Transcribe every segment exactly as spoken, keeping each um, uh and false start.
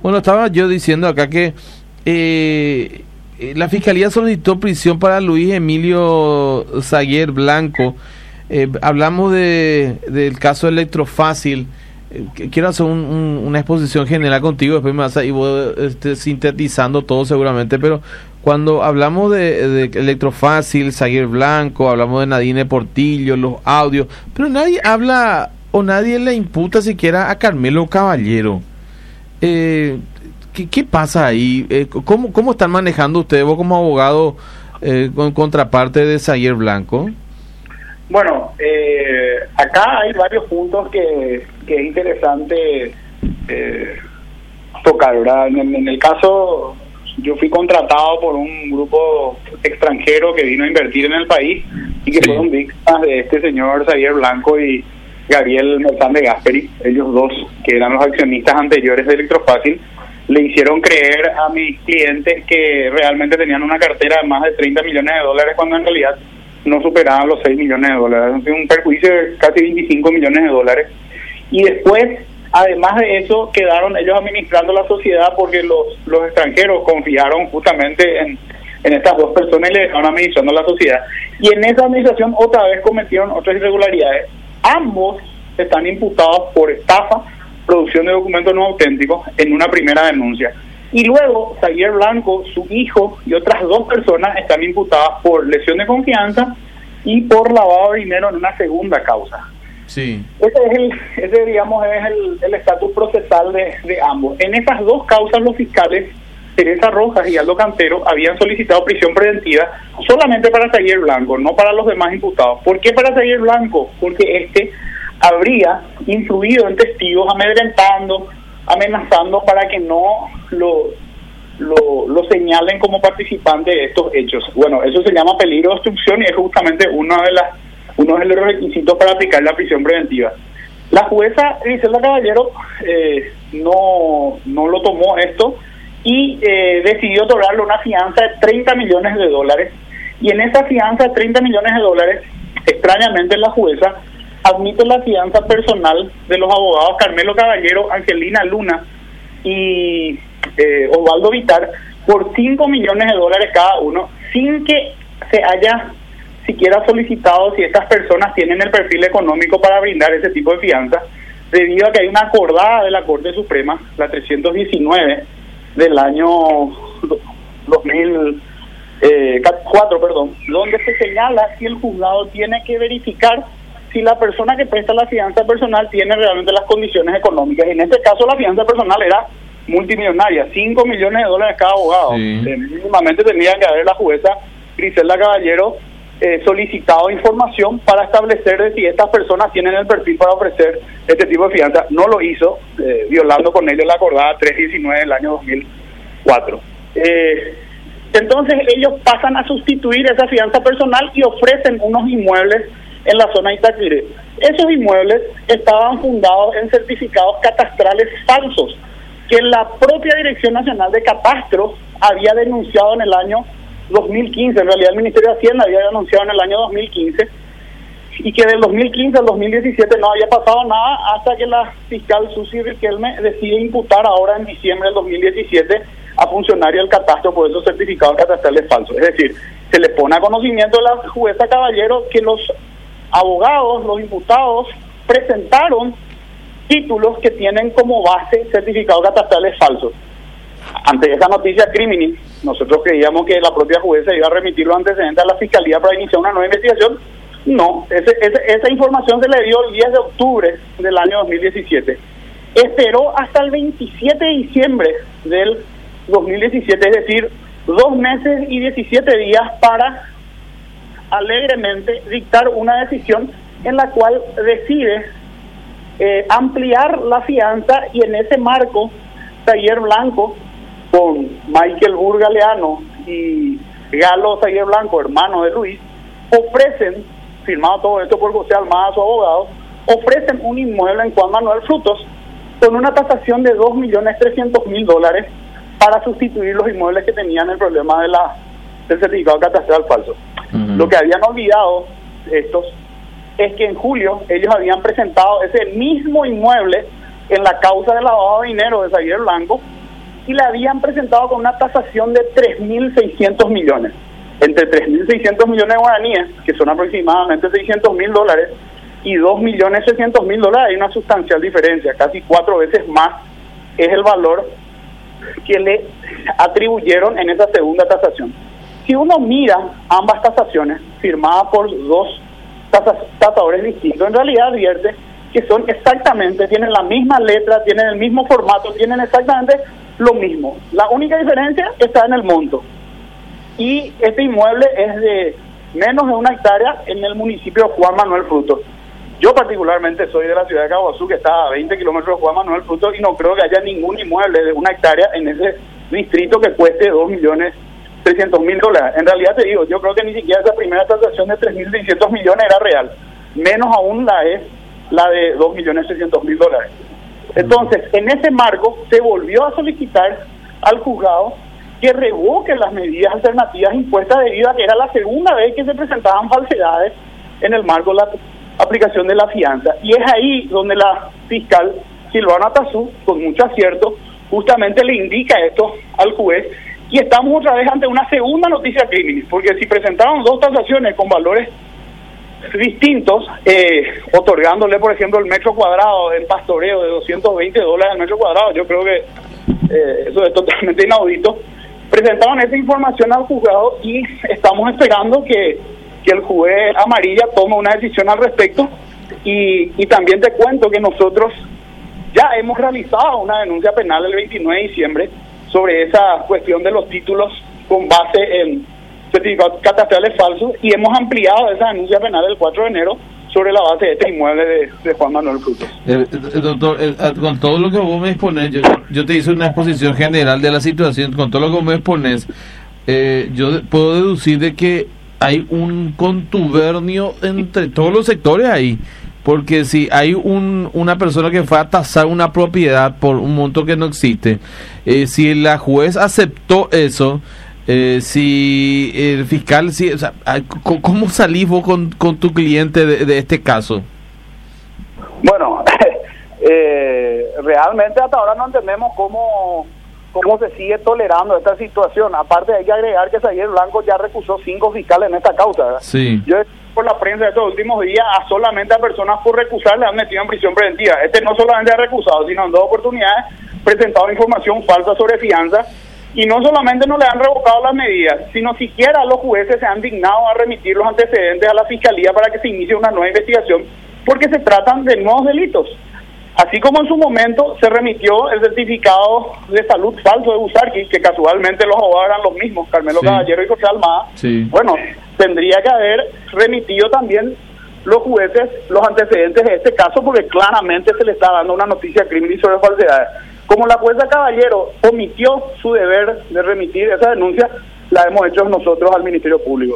Bueno, estaba yo diciendo acá que eh, la Fiscalía solicitó prisión para Luis Emilio Zaguer Blanco. Eh, hablamos de del caso Electrofácil. Eh, quiero hacer un, un, una exposición general contigo, después me vas a ir este, sintetizando todo seguramente, pero cuando hablamos de, de Electrofácil, Zaguer Blanco, hablamos de Nadine Portillo, los audios, pero nadie habla o nadie le imputa siquiera a Carmelo Caballero. Eh, ¿qué, ¿Qué pasa ahí? Eh, ¿cómo, ¿Cómo están manejando ustedes, vos como abogado, eh, con contraparte de Zaguer Blanco? Bueno, eh, acá hay varios puntos que, que es interesante eh, tocar, ¿verdad? En, en el caso, yo fui contratado por un grupo extranjero que vino a invertir en el país y que sí. fueron víctimas de este señor Zaguer Blanco y Gabriel Merzán de Gasperi. Ellos dos, que eran los accionistas anteriores de Electrofácil, le hicieron creer a mis clientes que realmente tenían una cartera de más de treinta millones de dólares cuando en realidad no superaban los seis millones de dólares. Un perjuicio de casi veinticinco millones de dólares. Y después, además de eso, quedaron ellos administrando la sociedad porque los, los extranjeros confiaron justamente en, en estas dos personas y le dejaron administrando la sociedad. Y en esa administración otra vez cometieron otras irregularidades. Ambos están imputados por estafa, producción de documentos no auténticos en una primera denuncia. Y luego, Zaguer Blanco, su hijo y otras dos personas están imputadas por lesión de confianza y por lavado de dinero en una segunda causa. Sí. Ese es el, ese digamos es el el estatus procesal de, de ambos. En esas dos causas los fiscales Teresa Rojas y Aldo Cantero habían solicitado prisión preventiva solamente para Zaguer Blanco, no para los demás imputados. ¿Por qué para Zaguer Blanco? Porque este habría influido en testigos amedrentando, amenazando para que no lo, lo, lo señalen como participante de estos hechos. Bueno, eso se llama peligro de obstrucción y es justamente uno de las uno de los requisitos para aplicar la prisión preventiva. La jueza Griselda Caballero eh, no, no lo tomó esto y eh, decidió otorgarle una fianza de treinta millones de dólares, y en esa fianza de treinta millones de dólares, extrañamente la jueza admite la fianza personal de los abogados Carmelo Caballero, Angelina Luna y eh, Osvaldo Vitar por cinco millones de dólares cada uno, sin que se haya siquiera solicitado si estas personas tienen el perfil económico para brindar ese tipo de fianza, debido a que hay una acordada de la Corte Suprema, la trescientos diecinueve del año dos mil cuatro, perdón, donde se señala que el juzgado tiene que verificar si la persona que presta la fianza personal tiene realmente las condiciones económicas. Y en este caso la fianza personal era multimillonaria, cinco millones de dólares cada abogado. Sí. Eh, mínimamente tendría que haber la jueza Griselda Caballero eh, solicitado información para establecer de si estas personas tienen el perfil para ofrecer este tipo de fianza. No lo hizo, eh, violando con ellos la acordada trescientos diecinueve del año dos mil cuatro. Eh, entonces ellos pasan a sustituir esa fianza personal y ofrecen unos inmuebles en la zona de Itaquiré. Esos inmuebles estaban fundados en certificados catastrales falsos que la propia Dirección Nacional de Catastro había denunciado en el año dos mil quince. En realidad el Ministerio de Hacienda había denunciado en el año dos mil quince, y que del dos mil quince al dos mil diecisiete no había pasado nada hasta que la fiscal Susi Riquelme decide imputar ahora en diciembre del dos mil diecisiete a funcionarios del catastro por esos certificados catastrales falsos. Es decir, se le pone a conocimiento de la jueza Caballero que los abogados, los imputados, presentaron títulos que tienen como base certificados catastrales falsos. Ante esa noticia criminis, nosotros creíamos que la propia jueza iba a remitir los antecedentes a la fiscalía para iniciar una nueva investigación. No, ese, ese, esa información se le dio el diez de octubre del año dos mil diecisiete. Esperó hasta el veintisiete de diciembre del dos mil diecisiete, es decir, dos meses y diecisiete días para alegremente dictar una decisión en la cual decide eh, ampliar la fianza, y en ese marco Zaguer Blanco con Michael Burgaleano y Galo Zaguer Blanco, hermano de Luis, ofrecen, firmado todo esto por José Almada, su abogado, ofrecen un inmueble en Juan Manuel Frutos con una tasación de dos millones trescientos mil dólares para sustituir los inmuebles que tenían el problema de la del certificado catastral falso. Uh-huh. Lo que habían olvidado estos es que en julio ellos habían presentado ese mismo inmueble en la causa de lavado de dinero de Zaguer Blanco y la habían presentado con una tasación de tres mil seiscientos millones. Entre tres mil seiscientos millones de guaraníes, que son aproximadamente seiscientos mil dólares, y dos millones seiscientos mil dólares, hay una sustancial diferencia, casi cuatro veces más es el valor que le atribuyeron en esa segunda tasación. Si uno mira ambas tasaciones firmadas por dos tasas, tasadores distintos, en realidad advierte que son exactamente, tienen la misma letra, tienen el mismo formato, tienen exactamente lo mismo. La única diferencia está en el monto. Y este inmueble es de menos de una hectárea en el municipio de Juan Manuel Frutos. Yo particularmente soy de la ciudad de Caguazú, que está a veinte kilómetros de Juan Manuel Frutos, y no creo que haya ningún inmueble de una hectárea en ese distrito que cueste dos millones trescientos mil dólares. En realidad te digo, yo creo que ni siquiera esa primera transacción de tres mil seiscientos millones era real. Menos aún la es la de dos millones seiscientos mil dólares. Entonces, en ese marco se volvió a solicitar al juzgado que revoque las medidas alternativas impuestas debido a que era la segunda vez que se presentaban falsedades en el marco de la aplicación de la fianza. Y es ahí donde la fiscal Silvana Tazú, con mucho acierto, justamente le indica esto al juez, y estamos otra vez ante una segunda noticia criminal, porque si presentaron dos tasaciones con valores distintos, eh, otorgándole, por ejemplo, el metro cuadrado en pastoreo de doscientos veinte dólares al metro cuadrado, yo creo que eh, eso es totalmente inaudito. Presentaron esa información al juzgado y estamos esperando que, que el juez Amarilla tome una decisión al respecto. Y, y también te cuento que nosotros ya hemos realizado una denuncia penal el veintinueve de diciembre sobre esa cuestión de los títulos con base en certificados catastrales falsos, y hemos ampliado esa denuncia penal el cuatro de enero sobre la base de este inmueble de, de Juan Manuel Frutos. Eh, eh, doctor, eh, con todo lo que vos me expones, yo, yo te hice una exposición general de la situación, con todo lo que vos me expones, eh, yo de, puedo deducir de que hay un contubernio entre todos los sectores ahí, porque si hay un, una persona que fue a tasar una propiedad por un monto que no existe, eh, si la juez aceptó eso, Eh, si el fiscal, si, o sea, ¿cómo salís vos con, con tu cliente de, de este caso? Bueno, eh, realmente hasta ahora no entendemos cómo, cómo se sigue tolerando esta situación. Aparte hay que agregar que Xavier Blanco ya recusó cinco fiscales en esta causa, ¿verdad? Sí. Yo por la prensa de estos últimos días a solamente a personas por recusar le han metido en prisión preventiva. Este no solamente ha recusado, sino en dos oportunidades presentado información falsa sobre fianza. Y no solamente no le han revocado las medidas, sino siquiera los jueces se han dignado a remitir los antecedentes a la Fiscalía para que se inicie una nueva investigación, porque se tratan de nuevos delitos. Así como en su momento se remitió el certificado de salud falso de Busarqui, que casualmente los abogados eran los mismos, Carmelo sí. Caballero y José Almada, sí. Bueno, tendría que haber remitido también los jueces los antecedentes de este caso, porque claramente se le está dando una noticia criminal sobre falsedades. Como la jueza Caballero omitió su deber de remitir esa denuncia, la hemos hecho nosotros al Ministerio Público.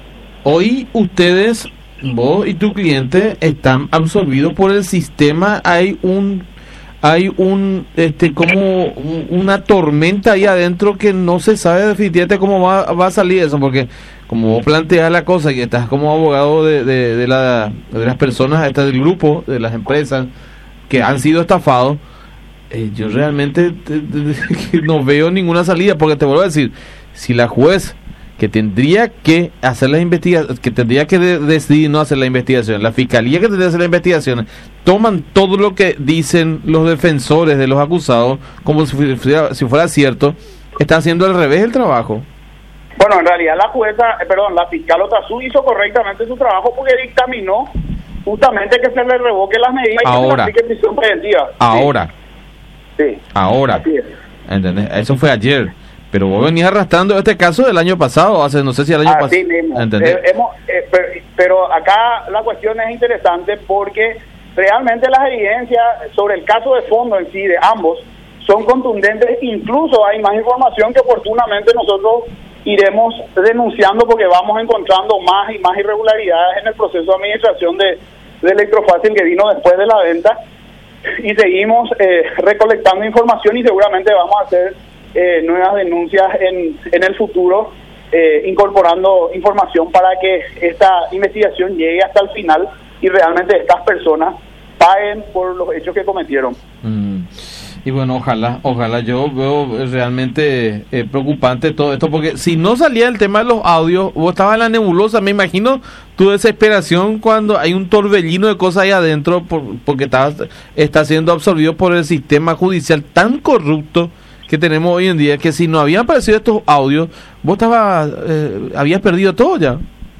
Hoy ustedes, vos y tu cliente, están absorbidos por el sistema. Hay un, hay un, este, como un, una tormenta ahí adentro que no se sabe definitivamente cómo va, va a salir eso, porque como vos planteas la cosa y estás como abogado de, de, de, la, de las personas, estas del grupo, de las empresas que han sido estafados. Eh, yo realmente te, te, no veo ninguna salida, porque te vuelvo a decir, si la juez que tendría que hacer las investigaciones, que tendría que de, decidir no hacer la investigación, la fiscalía que tendría que hacer la investigación, toman todo lo que dicen los defensores de los acusados como si fuera, si fuera cierto, están haciendo al revés el trabajo. Bueno, en realidad la jueza, eh, perdón, la fiscal Otazú hizo correctamente su trabajo, porque dictaminó justamente que se le revoque las medidas y ahora, que se le aplique prisión preventiva. Ahora. Sí. Sí, ahora, ¿entendés? Eso fue ayer, pero vos venís arrastrando este caso del año pasado, hace no sé si el año pasado. Eh, hemos, eh, pero, pero acá la cuestión es interesante porque realmente las evidencias sobre el caso de fondo en sí de ambos son contundentes. Incluso hay más información que oportunamente nosotros iremos denunciando, porque vamos encontrando más y más irregularidades en el proceso de administración de, de Electrofácil que vino después de la venta. Y seguimos eh, recolectando información, y seguramente vamos a hacer eh, nuevas denuncias en, en el futuro, eh, incorporando información para que esta investigación llegue hasta el final y realmente estas personas paguen por los hechos que cometieron. Mm. Y bueno, ojalá, ojalá, yo veo realmente eh, preocupante todo esto, porque si no salía el tema de los audios, vos estabas en la nebulosa, me imagino tu desesperación cuando hay un torbellino de cosas ahí adentro, por, porque estás, está siendo absorbido por el sistema judicial tan corrupto que tenemos hoy en día, que si no habían aparecido estos audios, vos estabas, eh, habías perdido todo ya.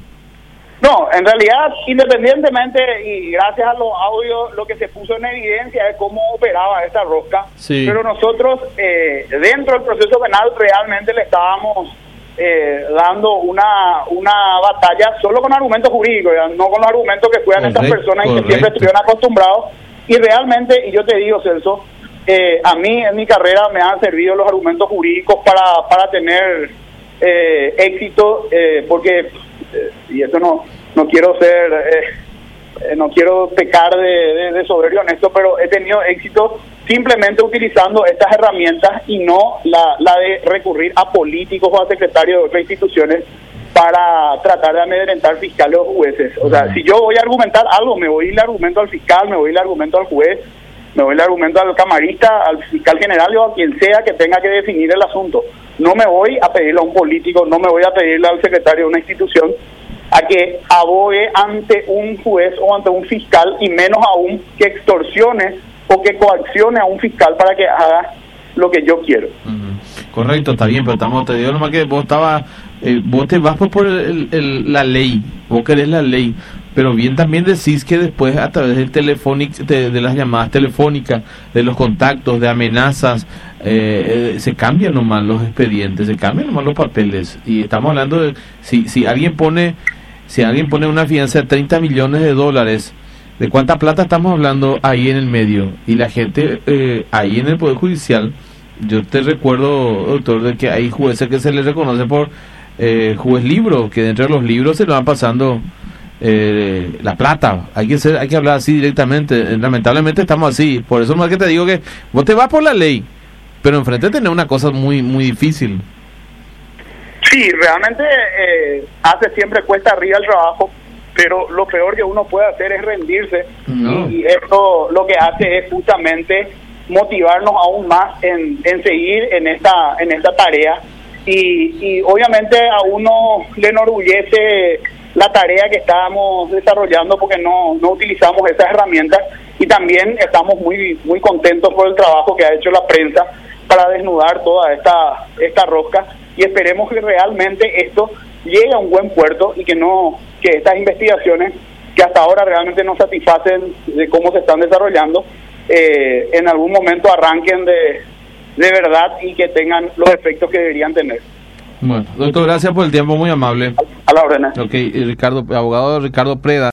No, en realidad, independientemente y gracias a los audios, lo que se puso en evidencia es cómo operaba esta rosca. Sí. Pero nosotros, eh, dentro del proceso penal, realmente le estábamos eh, dando una una batalla solo con argumentos jurídicos, ¿ya? No con los argumentos que juegan estas personas y que siempre estuvieron acostumbrados. Y realmente, y yo te digo, Celso, eh, a mí en mi carrera me han servido los argumentos jurídicos para, para tener eh, éxito, eh, porque... y esto no no quiero ser eh, eh, no quiero pecar de, de, de soberbio en esto, pero he tenido éxito simplemente utilizando estas herramientas y no la, la de recurrir a políticos o a secretarios de otras instituciones para tratar de amedrentar fiscales o jueces. O sea, si yo voy a argumentar algo, me voy a ir el argumento al fiscal, me voy a ir el argumento al juez, me voy a ir el argumento al camarista, al fiscal general o a quien sea que tenga que definir el asunto. No me voy a pedirle a un político, no me voy a pedirle al secretario de una institución a que abogue ante un juez o ante un fiscal, y menos aún que extorsione o que coaccione a un fiscal para que haga lo que yo quiero. Uh-huh. Correcto, está bien, pero estamos, te digo nomás que vos estabas, eh, vos te vas por, por el, el, la ley, vos querés la ley, pero bien también decís que después a través del telefónico, de, de las llamadas telefónicas, de los contactos, de amenazas, eh, eh, se cambian nomás los expedientes, se cambian nomás los papeles, y estamos hablando de, si, si alguien pone, si alguien pone una fianza de treinta millones de dólares, ¿de cuánta plata estamos hablando ahí en el medio? Y la gente eh, ahí en el Poder Judicial, yo te recuerdo, doctor, de que hay jueces que se les reconoce por eh, juez libro, que dentro de los libros se lo van pasando eh, la plata. Hay que ser, hay que hablar así directamente. Lamentablemente estamos así. Por eso más que te digo que vos te vas por la ley, pero enfrente tenés una cosa muy muy difícil. Sí, realmente eh, hace siempre cuesta arriba el trabajo, pero lo peor que uno puede hacer es rendirse. No. Y esto lo que hace es justamente motivarnos aún más en, en seguir en esta en esta tarea, y, y obviamente a uno le enorgullece la tarea que estamos desarrollando, porque no no utilizamos esas herramientas, y también estamos muy muy contentos por el trabajo que ha hecho la prensa para desnudar toda esta esta rosca, y esperemos que realmente esto llegue a un buen puerto y que no que estas investigaciones, que hasta ahora realmente no satisfacen de cómo se están desarrollando, eh, en algún momento arranquen de, de verdad y que tengan los efectos que deberían tener. Bueno, doctor, gracias por el tiempo, muy amable. A la orden. Ok, Ricardo, abogado Ricardo Preda.